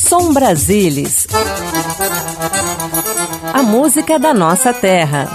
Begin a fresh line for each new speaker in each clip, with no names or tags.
Som Brasilis. A música da nossa terra.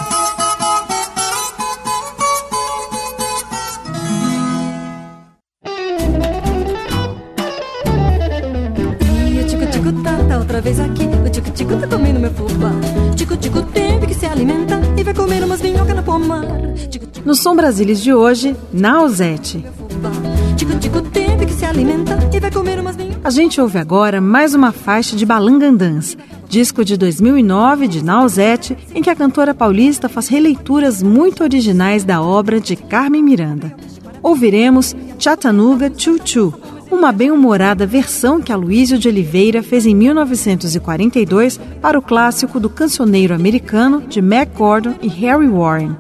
E o tico-tico tá outra vez aqui. O tico-tico tá comendo meu fubá. Tico-tico teve que se alimentar e vai comer umas minhocas na pomar.
No Som Brasilis de hoje, Nausete.
Tico-tico teve que se alimentar e vai comer umas minhocas.
A gente ouve agora mais uma faixa de Balangandãs, disco de 2009 de Nausete, em que a cantora paulista faz releituras muito originais da obra de Carmen Miranda. Ouviremos Chattanooga Choo Choo, uma bem-humorada versão que Aloysio de Oliveira fez em 1942 para o clássico do cancioneiro americano de Mac Gordon e Harry Warren.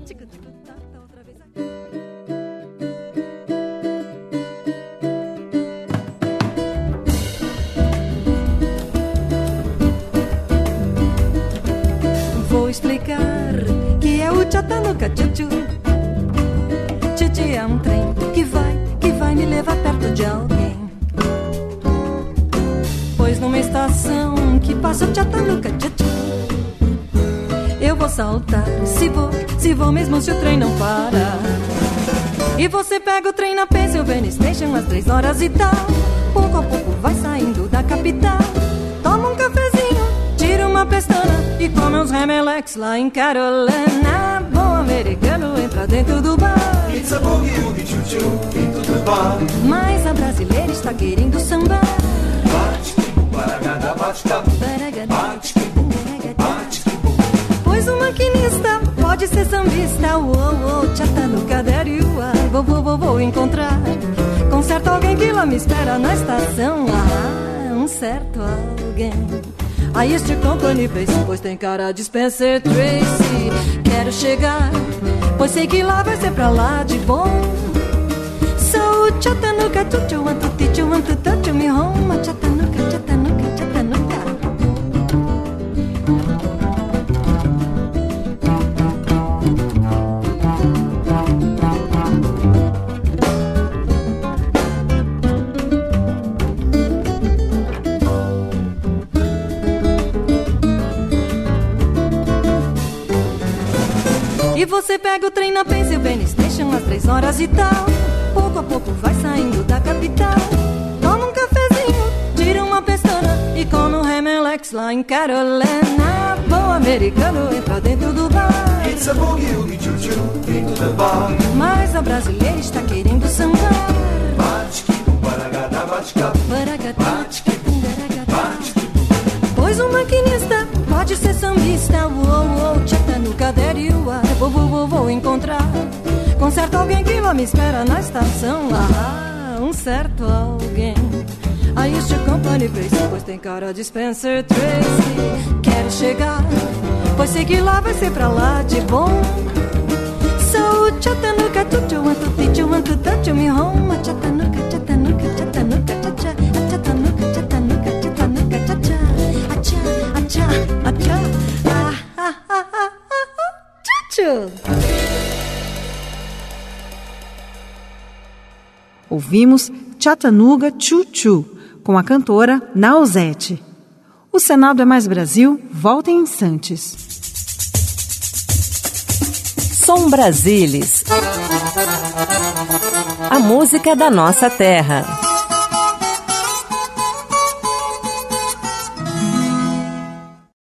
Que é o Chattanooga Choo Choo. Choo Choo é um trem que vai me levar perto de alguém. Pois numa estação que passa o Chattanooga Choo Choo, eu vou saltar, se vou mesmo se o trem não parar. E você pega o trem na Pennsylvania Station às 3 horas e tal. Pouco a pouco vai saindo da capital. Toma um cafezinho, tira uma pestana e come uns remeleques lá em Carolina. Bom americano entra dentro do bar.
It's a boogie woogie choo choo dentro do bar.
Mas a brasileira está querendo sambar.
Bate-que-bum, baragada, bate-cabum. Bate-que-bum, bate-que-bum.
Pois o maquinista pode ser sambista. Uou, Chattanooga, there you are. Vou encontrar com certo alguém que lá me espera na estação. Um certo alguém. Aí este company place, pois tem cara de Spencer Tracy. Quero chegar, pois sei que lá vai ser pra lá de bom. So Chattanooga Choo Choo, want to teach you, want to touch you, me home. Chattanooga, Chattanooga, Chattanooga. E você pega o trem na Pennsylvania Station às 3 horas e tal. Pouco a pouco vai saindo da capital. Toma um cafezinho, tira uma pestana e come um remelex lá em Carolina. Bom americano entra dentro do bar.
It's a boogie woogie choo choo dentro do bar.
Mas a brasileira está querendo sambar.
Bate-que-bum, baragada, bate-cabum. Bate-que-bum, bate-que-bum.
Pois o maquinista pode ser sambista. Uou, Chattanooga, there you are. Vou encontrar com certo alguém que lá me espera na estação. Um certo alguém. I used to company place, pois tem cara de Spencer Tracy. Quero chegar, pois sei que lá vai ser pra lá de bom. So Chattanooga Choo Choo, want to teach you, want to touch you, me home. Chattanooga, Chattanooga, Chattanooga, cha-cha. Chattanooga, Chattanooga, Chattanooga, cha-cha. Achá, achá, Choo-choo.
Ouvimos Chattanooga Choo Choo, com a cantora Nausete. O Senado é Mais Brasil volta em instantes.
Som Brasilis. A música da nossa terra.